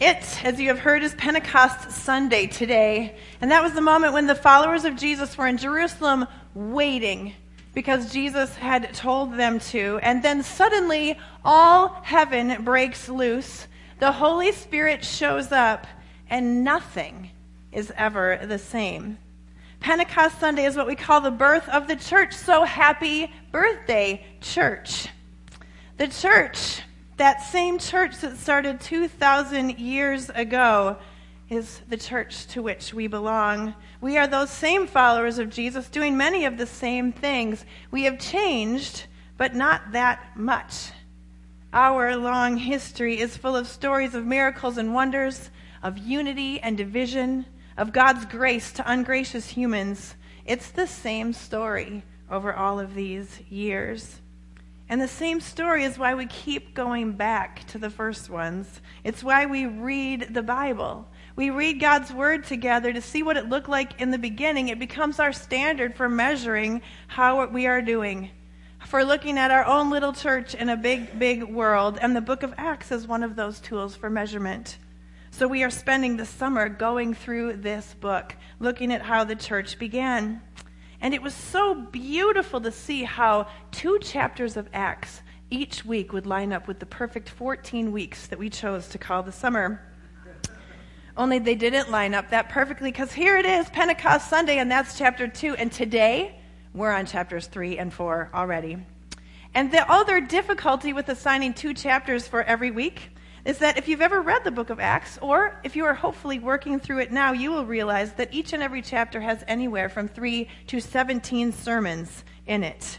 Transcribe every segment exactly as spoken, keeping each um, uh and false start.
It, as you have heard, is Pentecost Sunday today. And that was the moment when the followers of Jesus were in Jerusalem waiting because Jesus had told them to. And then suddenly all heaven breaks loose. The Holy Spirit shows up and nothing is ever the same. Pentecost Sunday is what we call the birth of the church. So happy birthday, church. The church, that same church that started two thousand years ago, is the church to which we belong. We are those same followers of Jesus doing many of the same things. We have changed, but not that much. Our long history is full of stories of miracles and wonders, of unity and division, of God's grace to ungracious humans. It's the same story over all of these years. And the same story is why we keep going back to the first ones. It's why we read the Bible. We read God's Word together to see what it looked like in the beginning. It becomes our standard for measuring how we are doing, for looking at our own little church in a big, big world. And the book of Acts is one of those tools for measurement. So we are spending the summer going through this book, looking at how the church began. And it was so beautiful to see how two chapters of Acts each week would line up with the perfect fourteen weeks that we chose to call the summer. Only they didn't line up that perfectly, because here it is, Pentecost Sunday, and that's chapter two. And today, we're on chapters three and four already. And the other difficulty with assigning two chapters for every week is that if you've ever read the book of Acts, or if you are hopefully working through it now, you will realize that each and every chapter has anywhere from three to seventeen sermons in it.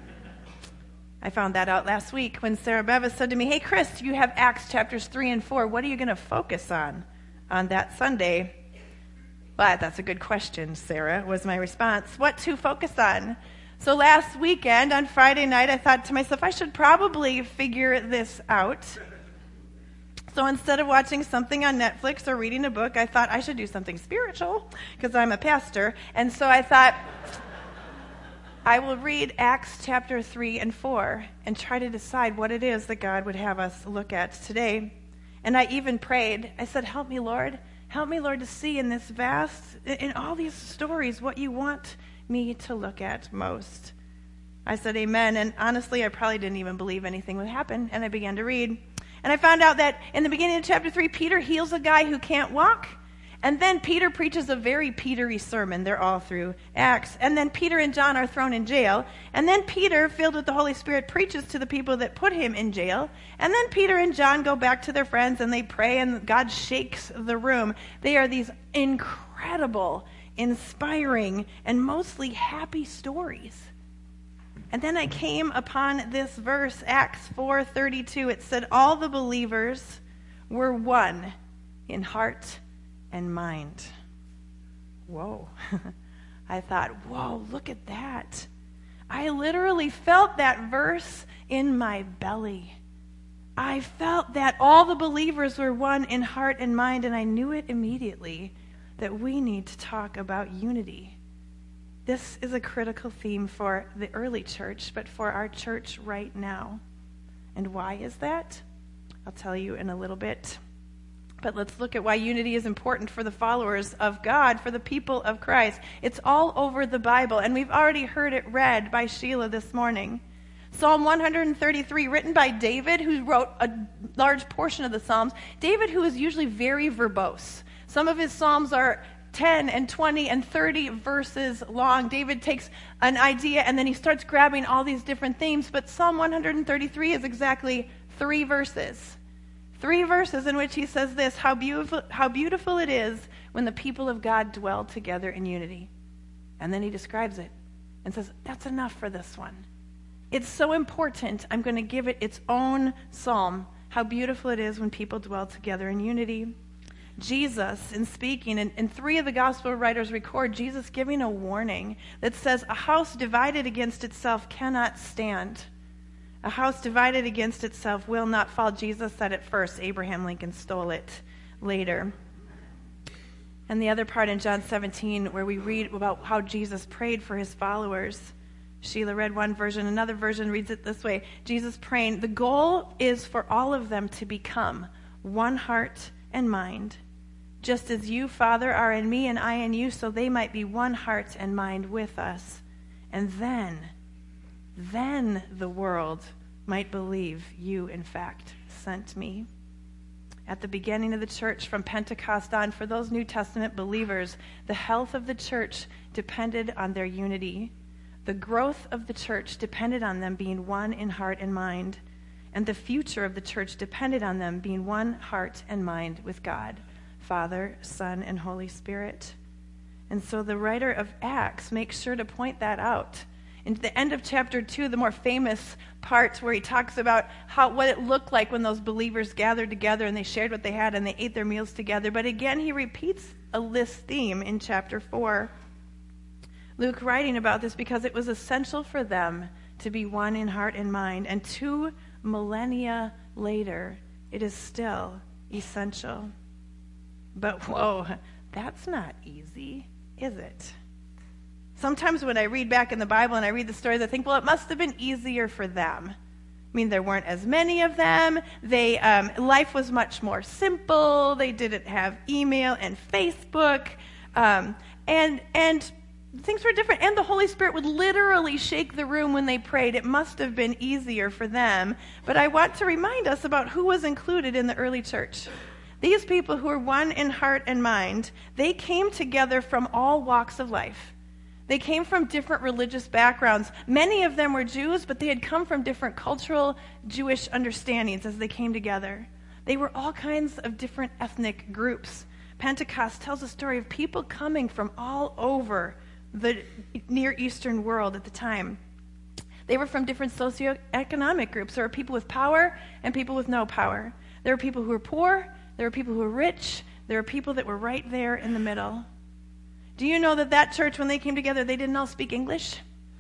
I found that out last week when Sarah Bevis said to me, "Hey, Chris, you have Acts chapters three and four. What are you going to focus on on that Sunday?" Well, that's a good question, Sarah, was my response. What to focus on? So last weekend, on Friday night, I thought to myself, I should probably figure this out. So instead of watching something on Netflix or reading a book, I thought I should do something spiritual because I'm a pastor. And so I thought I will read Acts chapter three and four and try to decide what it is that God would have us look at today. And I even prayed. I said, help me, Lord. Help me, Lord, to see in this vast, in all these stories, what you want me to look at most. I said amen. And honestly, I probably didn't even believe anything would happen. And I began to read. And I found out that in the beginning of chapter three, Peter heals a guy who can't walk. And then Peter preaches a very Petery sermon. They're all through Acts. And then Peter and John are thrown in jail. And then Peter, filled with the Holy Spirit, preaches to the people that put him in jail. And then Peter and John go back to their friends and they pray and God shakes the room. They are these incredible, inspiring, and mostly happy stories. And then I came upon this verse, Acts four thirty-two. It said, all the believers were one in heart and mind. Whoa. I thought, whoa, look at that. I literally felt that verse in my belly. I felt that all the believers were one in heart and mind, and I knew it immediately that we need to talk about unity. This is a critical theme for the early church, but for our church right now. And why is that? I'll tell you in a little bit. But let's look at why unity is important for the followers of God, for the people of Christ. It's all over the Bible, and we've already heard it read by Sheila this morning. Psalm one thirty-three, written by David, who wrote a large portion of the Psalms. David, who is usually very verbose. Some of his Psalms are ten and twenty and thirty verses long. David takes an idea and then he starts grabbing all these different themes, but Psalm one thirty-three is exactly three verses. Three verses in which he says this, how beautiful, how beautiful it is when the people of God dwell together in unity. And then he describes it and says, that's enough for this one. It's so important, I'm going to give it its own psalm, how beautiful it is when people dwell together in unity. Jesus, in speaking, and, and three of the gospel writers record Jesus giving a warning that says, a house divided against itself cannot stand. A house divided against itself will not fall. Jesus said it first. Abraham Lincoln stole it later. And the other part in John seventeen, where we read about how Jesus prayed for his followers. Sheila read one version. Another version reads it this way. Jesus praying, the goal is for all of them to become one heart and mind, just as you, Father, are in me and I in you, so they might be one heart and mind with us. And then, then the world might believe you, in fact, sent me. At the beginning of the church, from Pentecost on, for those New Testament believers, the health of the church depended on their unity. The growth of the church depended on them being one in heart and mind. And the future of the church depended on them being one heart and mind with God, Father, Son, and Holy Spirit. And so the writer of Acts makes sure to point that out. In the end of chapter two, the more famous part where he talks about how what it looked like when those believers gathered together and they shared what they had and they ate their meals together. But again, he repeats a list theme in chapter four. Luke writing about this because it was essential for them to be one in heart and mind. And two millennia later, it is still essential. But whoa, that's not easy, is it? Sometimes when I read back in the Bible and I read the stories, I think, well, it must have been easier for them. I mean, there weren't as many of them. They um, life was much more simple. They didn't have email and Facebook, um, and and things were different. And the Holy Spirit would literally shake the room when they prayed. It must have been easier for them. But I want to remind us about who was included in the early church. These people who were one in heart and mind, they came together from all walks of life. They came from different religious backgrounds. Many of them were Jews, but they had come from different cultural Jewish understandings as they came together. They were all kinds of different ethnic groups. Pentecost tells a story of people coming from all over the Near Eastern world at the time. They were from different socioeconomic groups. There were people with power and people with no power. There were people who were poor. There were people who were rich. There were people that were right there in the middle. Do you know that that church, when they came together, they didn't all speak English?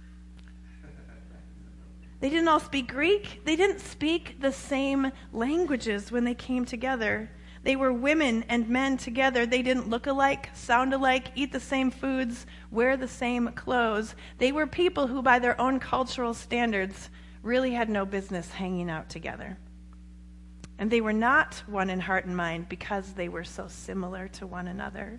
They didn't all speak Greek. They didn't speak the same languages when they came together. They were women and men together. They didn't look alike, sound alike, eat the same foods, wear the same clothes. They were people who, by their own cultural standards, really had no business hanging out together. And they were not one in heart and mind because they were so similar to one another.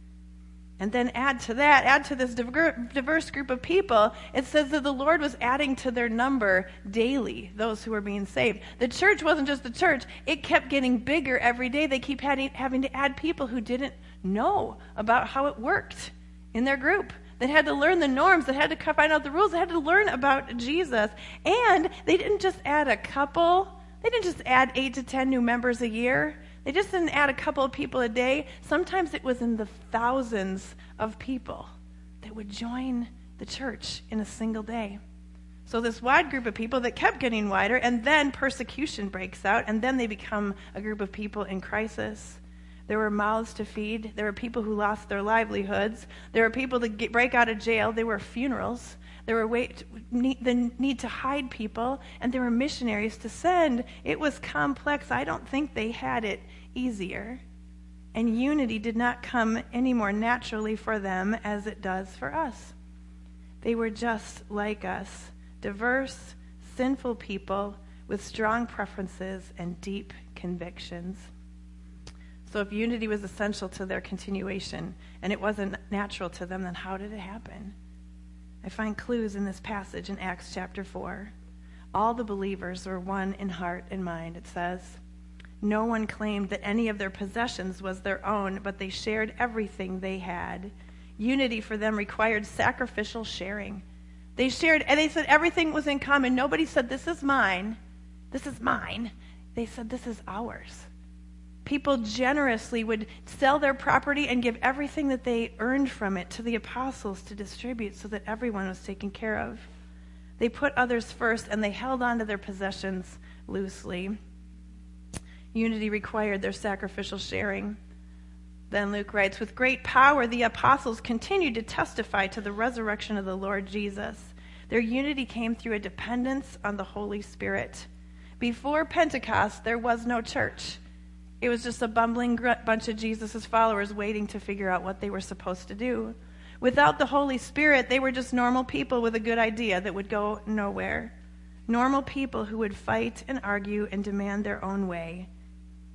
And then add to that, add to this diverse group of people, it says that the Lord was adding to their number daily, those who were being saved. The church wasn't just the church. It kept getting bigger every day. They keep having, having to add people who didn't know about how it worked in their group, that had to learn the norms, that had to find out the rules, that had to learn about Jesus. And they didn't just add a couple. They didn't just add eight to ten new members a year. They just didn't add a couple of people a day. Sometimes it was in the thousands of people that would join the church in a single day. So this wide group of people that kept getting wider, and then persecution breaks out, and then they become a group of people in crisis. There were mouths to feed. There were people who lost their livelihoods. There were people that get, break out of jail. There were funerals. There were wait, need, the need to hide people, and there were missionaries to send. It was complex. I don't think they had it easier. And unity did not come any more naturally for them as it does for us. They were just like us, diverse, sinful people with strong preferences and deep convictions. So if unity was essential to their continuation and it wasn't natural to them, then how did it happen? I find clues in this passage in Acts chapter four. All the believers were one in heart and mind, it says. No one claimed that any of their possessions was their own, but they shared everything they had. Unity for them required sacrificial sharing. They shared, and they said everything was in common. Nobody said, this is mine, this is mine. They said, this is ours. People generously would sell their property and give everything that they earned from it to the apostles to distribute so that everyone was taken care of. They put others first, and they held on to their possessions loosely. Unity required their sacrificial sharing. Then Luke writes, with great power the apostles continued to testify to the resurrection of the Lord Jesus. Their unity came through a dependence on the Holy Spirit. Before Pentecost, there was no church. It was just a bumbling bunch of Jesus' followers waiting to figure out what they were supposed to do. Without the Holy Spirit, they were just normal people with a good idea that would go nowhere. Normal people who would fight and argue and demand their own way.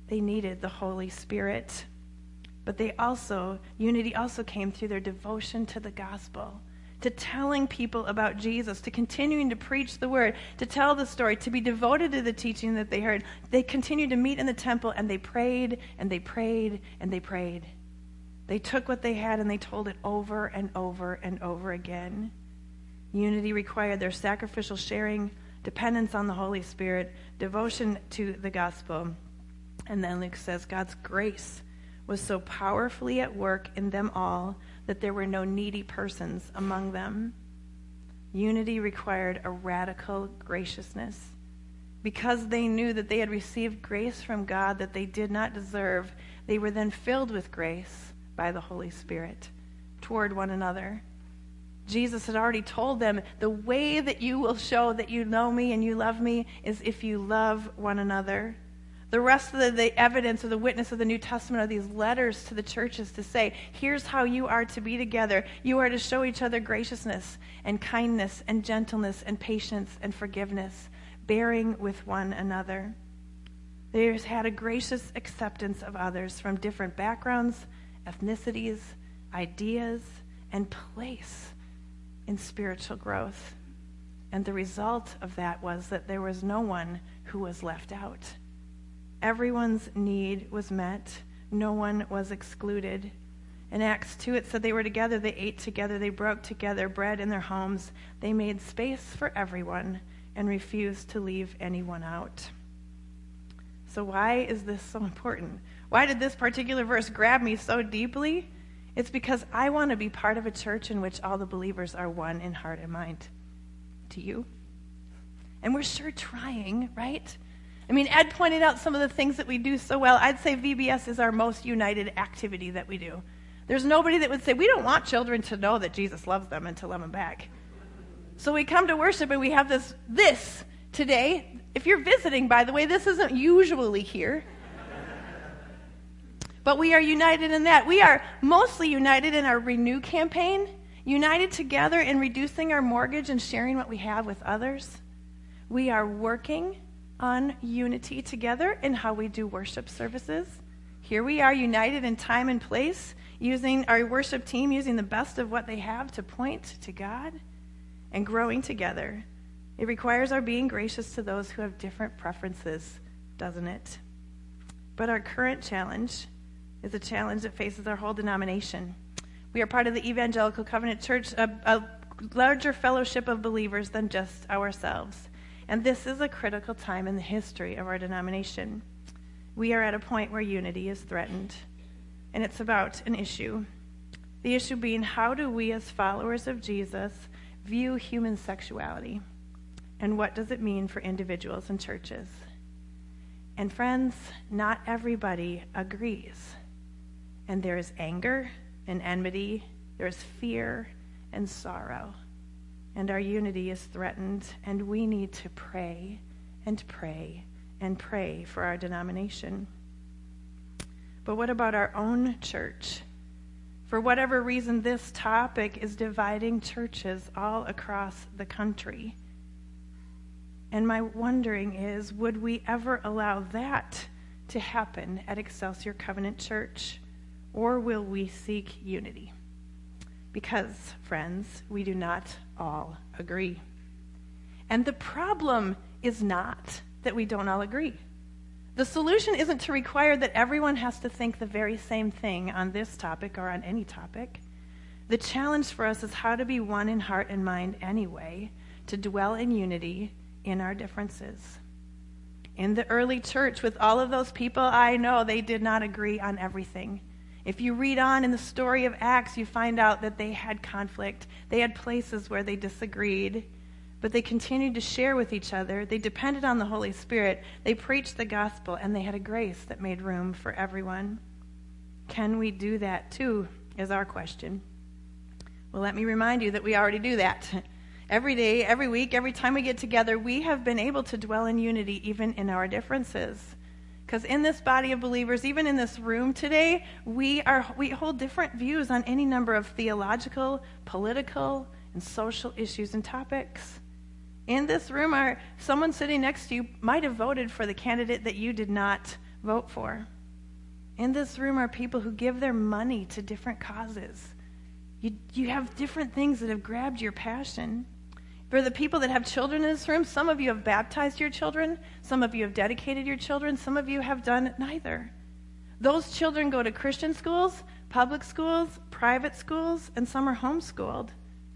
They needed the Holy Spirit. But they also, unity also came through their devotion to the gospel, to telling people about Jesus, to continuing to preach the word, to tell the story, to be devoted to the teaching that they heard. They continued to meet in the temple, and they prayed, and they prayed, and they prayed. They took what they had, and they told it over and over and over again. Unity required their sacrificial sharing, dependence on the Holy Spirit, devotion to the gospel. And then Luke says, God's grace was so powerfully at work in them all that there were no needy persons among them. Unity required a radical graciousness. Because they knew that they had received grace from God that they did not deserve, they were then filled with grace by the Holy Spirit toward one another. Jesus had already told them, the way that you will show that you know me and you love me is if you love one another. The rest of the, the evidence or the witness of the New Testament are these letters to the churches to say, here's how you are to be together. You are to show each other graciousness and kindness and gentleness and patience and forgiveness, bearing with one another. They had a gracious acceptance of others from different backgrounds, ethnicities, ideas, and place in spiritual growth. And the result of that was that there was no one who was left out. Everyone's need was met. No one was excluded. In Acts two, it said they were together, they ate together, they broke together bread in their homes. They made space for everyone and refused to leave anyone out. So why is this so important? Why did this particular verse grab me so deeply? It's because I want to be part of a church in which all the believers are one in heart and mind. Do you? And we're sure trying, right? I mean, Ed pointed out some of the things that we do so well. I'd say V B S is our most united activity that we do. There's nobody that would say, we don't want children to know that Jesus loves them and to love them back. So we come to worship and we have this, this today. If you're visiting, by the way, this isn't usually here. But we are united in that. We are mostly united in our Renew campaign, united together in reducing our mortgage and sharing what we have with others. We are working on unity together in how we do worship services. Here we are united in time and place, using our worship team, using the best of what they have to point to God and growing together. It requires our being gracious to those who have different preferences, doesn't it? But our current challenge is a challenge that faces our whole denomination. We are part of the Evangelical Covenant Church, a, a larger fellowship of believers than just ourselves. And this is a critical time in the history of our denomination. We are at a point where unity is threatened, and it's about an issue. The issue being, how do we as followers of Jesus view human sexuality? And what does it mean for individuals and churches? And friends, not everybody agrees. And there is anger and enmity, there is fear and sorrow. And our unity is threatened, and we need to pray and pray and pray for our denomination. But what about our own church? For whatever reason, this topic is dividing churches all across the country. And my wondering is, would we ever allow that to happen at Excelsior Covenant Church? Or will we seek unity? Because, friends, we do not all agree. And the problem is not that we don't all agree. The solution isn't to require that everyone has to think the very same thing on this topic or on any topic. The challenge for us is how to be one in heart and mind anyway, to dwell in unity in our differences. In the early church, with all of those people I know, they did not agree on everything. If you read on in the story of Acts, you find out that they had conflict. They had places where they disagreed, but they continued to share with each other. They depended on the Holy Spirit. They preached the gospel, and they had a grace that made room for everyone. Can we do that too, is our question. Well, let me remind you that we already do that. Every day, every week, every time we get together, we have been able to dwell in unity even in our differences. Because in this body of believers, even in this room today, we are we hold different views on any number of theological, political, and social issues and topics. In this room, are someone sitting next to you might have voted for the candidate that you did not vote for. In this room are people who give their money to different causes. You, you have different things that have grabbed your passion. For the people that have children in this room, some of you have baptized your children, some of you have dedicated your children, some of you have done neither. Those children go to Christian schools, public schools, private schools, and some are homeschooled.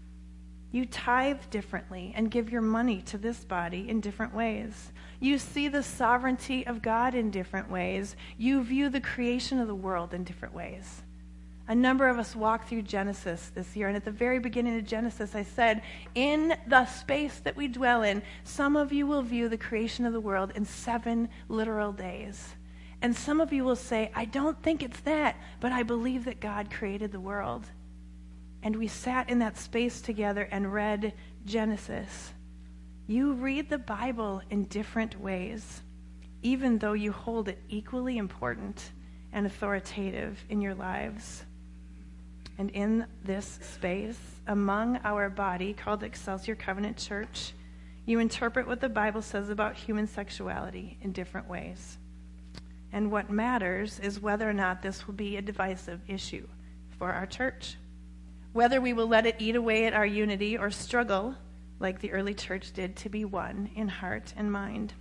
You tithe differently and give your money to this body in different ways. You see the sovereignty of God in different ways. You view the creation of the world in different ways. A number of us walked through Genesis this year, and at the very beginning of Genesis, I said, in the space that we dwell in, some of you will view the creation of the world in seven literal days. And some of you will say, I don't think it's that, but I believe that God created the world. And we sat in that space together and read Genesis. You read the Bible in different ways, even though you hold it equally important and authoritative in your lives. And in this space, among our body called Excelsior Covenant Church, you interpret what the Bible says about human sexuality in different ways. And what matters is whether or not this will be a divisive issue for our church. Whether we will let it eat away at our unity or struggle, like the early church did, to be one in heart and mind.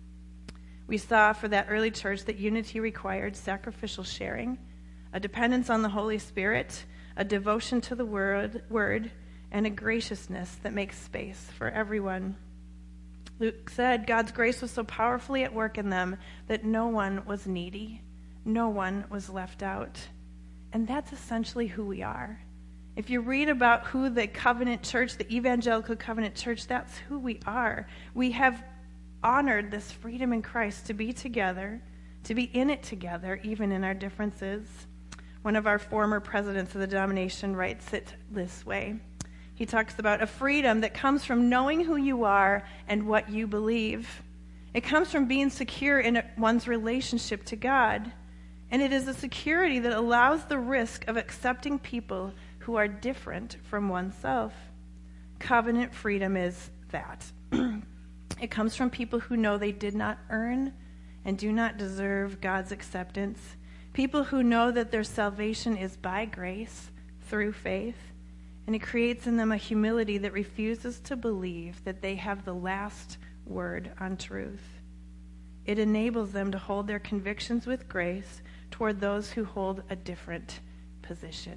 We saw for that early church that unity required sacrificial sharing, a dependence on the Holy Spirit, a devotion to the word, word, and a graciousness that makes space for everyone. Luke said God's grace was so powerfully at work in them that no one was needy, no one was left out. And that's essentially who we are. If you read about who the covenant church, the evangelical covenant church, that's who we are. We have honored this freedom in Christ to be together, to be in it together, even in our differences. One of our former presidents of the denomination writes it this way. He talks about a freedom that comes from knowing who you are and what you believe. It comes from being secure in one's relationship to God. And it is a security that allows the risk of accepting people who are different from oneself. Covenant freedom is that. It comes from people who know they did not earn and do not deserve God's acceptance. People who know that their salvation is by grace through faith. And it creates in them a humility that refuses to believe that they have the last word on truth. It enables them to hold their convictions with grace toward those who hold a different position.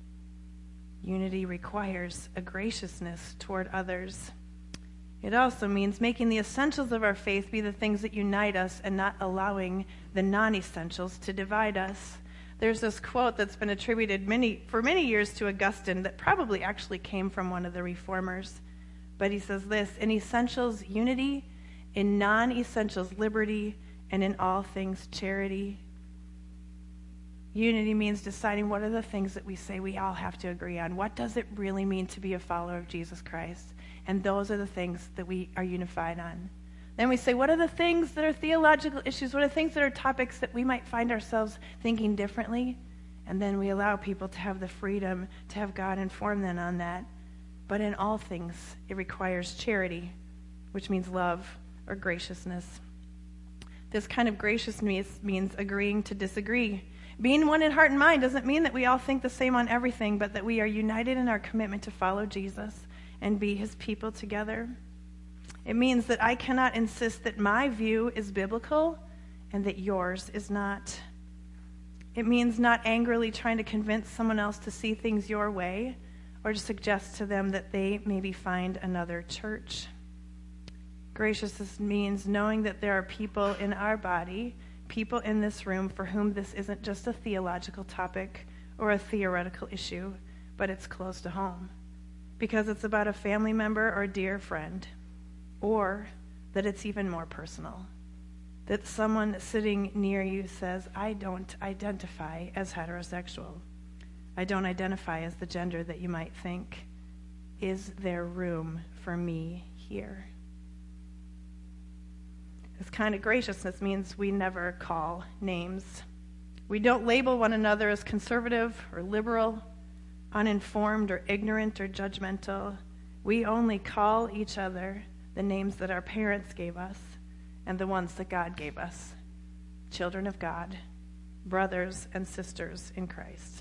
Unity requires a graciousness toward others. It also means making the essentials of our faith be the things that unite us and not allowing the non-essentials to divide us. There's this quote that's been attributed many for many years to Augustine that probably actually came from one of the reformers. But he says this, in essentials, unity, in non-essentials, liberty, and in all things, charity. Unity means deciding what are the things that we say we all have to agree on. What does it really mean to be a follower of Jesus Christ? And those are the things that we are unified on. Then we say, what are the things that are theological issues? What are things that are topics that we might find ourselves thinking differently? And then we allow people to have the freedom to have God inform them on that. But in all things, it requires charity, which means love or graciousness. This kind of graciousness means agreeing to disagree. Being one in heart and mind doesn't mean that we all think the same on everything, but that we are united in our commitment to follow Jesus and be his people together. It means that I cannot insist that my view is biblical and that yours is not. It means not angrily trying to convince someone else to see things your way or to suggest to them that they maybe find another church. Graciousness means knowing that there are people in our body, people in this room for whom this isn't just a theological topic or a theoretical issue, but it's close to home because it's about a family member or dear friend, or that it's even more personal, that someone sitting near you says, I don't identify as heterosexual. I don't identify as the gender that you might think. Is there room for me here? This kind of graciousness means we never call names. We don't label one another as conservative or liberal, uninformed or ignorant or judgmental. We only call each other the names that our parents gave us and the ones that God gave us. children of God, brothers and sisters in Christ.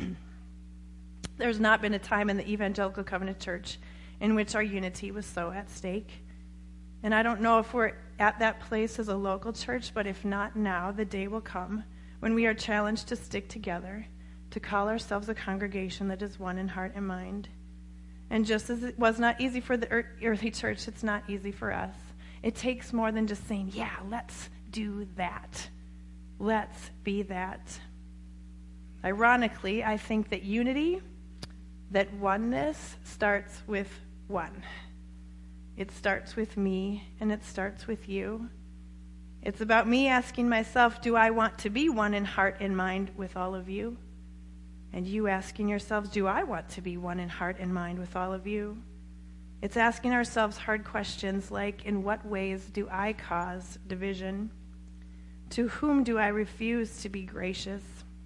There's not been a time in the Evangelical Covenant Church in which our unity was so at stake. And I don't know if we're at that place as a local church, but if not now, the day will come when we are challenged to stick together, to call ourselves a congregation that is one in heart and mind. And just as it was not easy for the early church, it's not easy for us. It takes more than just saying, yeah, let's do that. Let's be that. Ironically, I think that unity, that oneness starts with one. It starts with me, and it starts with you. It's about me asking myself, do I want to be one in heart and mind with all of you? And you asking yourselves, do I want to be one in heart and mind with all of you? It's asking ourselves hard questions like, in what ways do I cause division? To whom do I refuse to be gracious?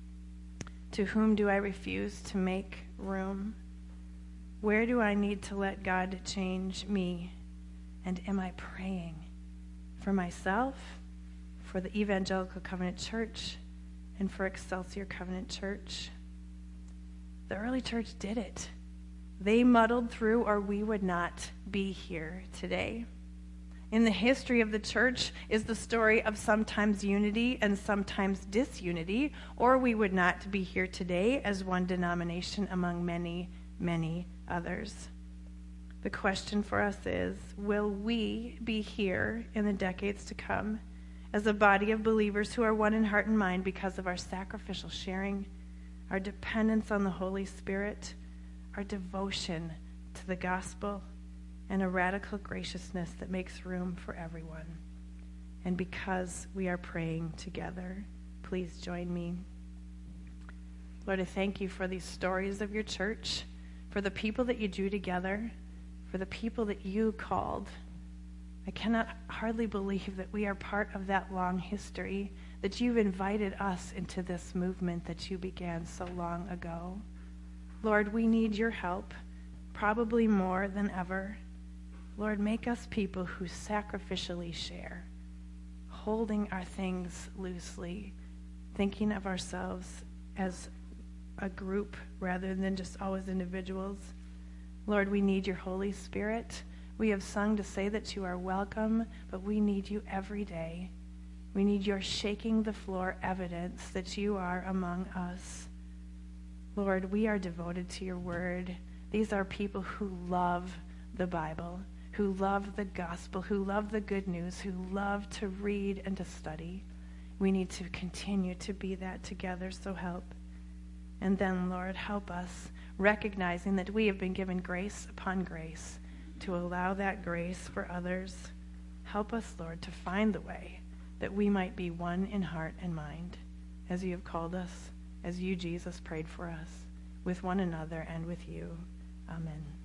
To whom do I refuse to make room? Where do I need to let God change me? And am I praying for myself, for the Evangelical Covenant Church, and for Excelsior Covenant Church? The early church did it. They muddled through, or we would not be here today. In the history of the church is the story of sometimes unity and sometimes disunity, or we would not be here today as one denomination among many, many others. The question for us is, will we be here in the decades to come as a body of believers who are one in heart and mind because of our sacrificial sharing, our dependence on the Holy Spirit, our devotion to the gospel, and a radical graciousness that makes room for everyone? And because we are praying together, please join me. Lord, I thank you for these stories of your church, for the people that you drew together, for the people that you called. I cannot hardly believe that we are part of that long history, that you've invited us into this movement that you began so long ago. Lord, we need your help, probably more than ever. Lord, make us people who sacrificially share, holding our things loosely, thinking of ourselves as a group rather than just always individuals. Lord, we need your Holy Spirit. We have sung to say that you are welcome, but we need you every day. We need your shaking the floor evidence that you are among us. Lord, we are devoted to your word. These are people who love the Bible, who love the gospel, who love the good news, who love to read and to study. We need to continue to be that together, so help. And then, Lord, help us, recognizing that we have been given grace upon grace, to allow that grace for others. Help us, Lord, to find the way that we might be one in heart and mind, as you have called us, as you, Jesus, prayed for us, with one another and with you. Amen.